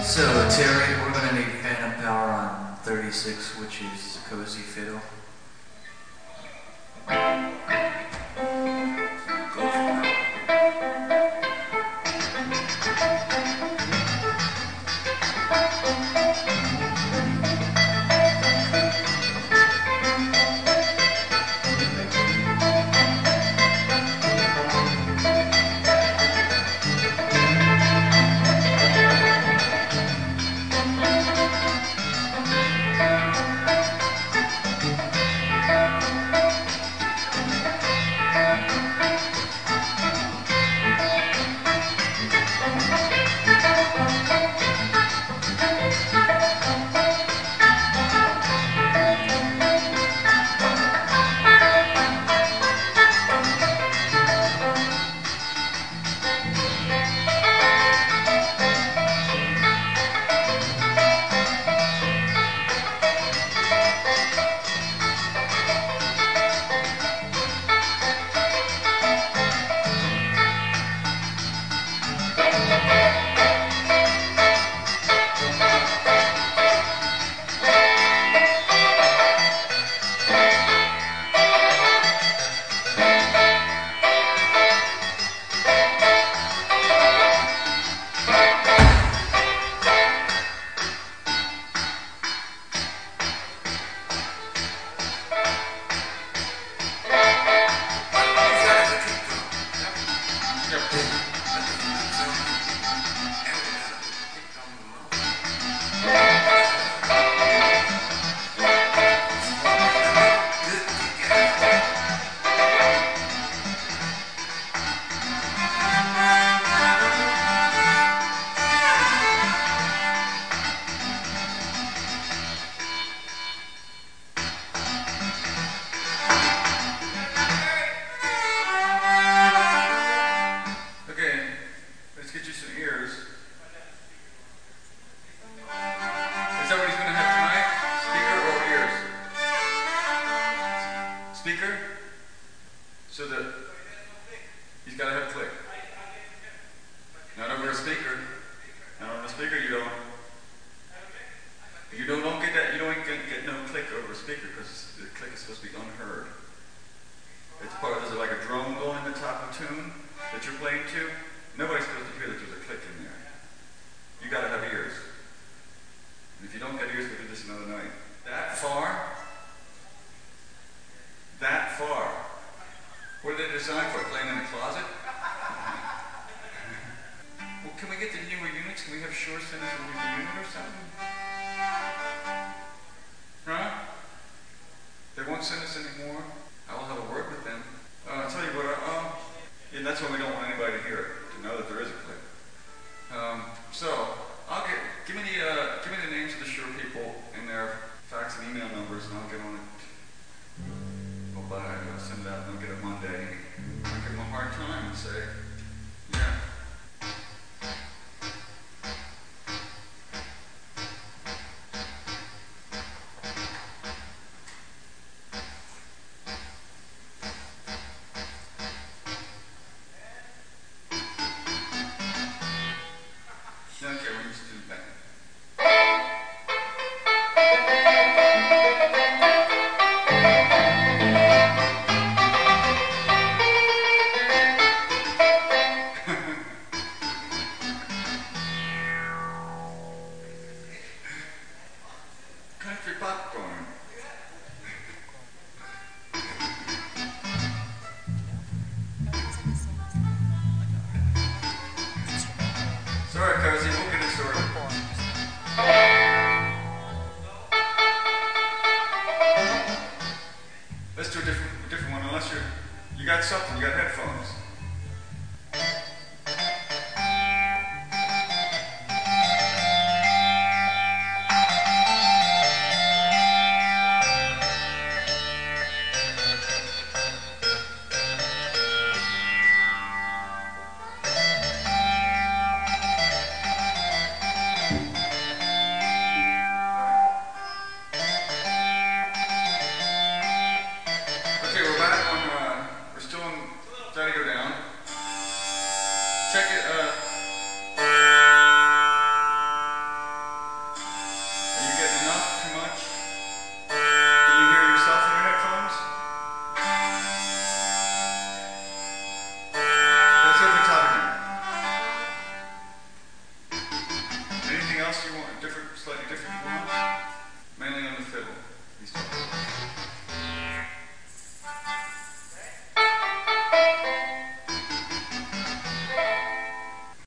So, Terry, we're going to need phantom power on 36, which is Cozy Fiddle. Is that what he's going to have tonight? Speaker or ears? Speaker? So that he's got to have click. Not over a speaker. Not on a speaker you don't. You don't get that. You don't get no click over a speaker because the click is supposed to be unheard. It's part of, there's like a drum going in the top of tune that you're playing to. Nobody's supposed to hear that there's a click in there. You got to have ears. And if you don't get ears, we'll do this another night. That far? That far? What are they designed for? Playing in a closet? Well, can we get the newer units? Can we have Shure send us a new unit or something? Huh? They won't send us any more? I will have a word with them. I'll tell you what, and that's why we don't want anybody to hear it, to know that there is a click. So, give me the names of the Shure people and their fax and email numbers, and I'll get on it. I'll send it out and I'll get it Monday. I'll give them a hard time and say, yeah. Okay, we're just doing that. Country popcorn. Sorry, Cozy, we'll get it sorted. else you want? Different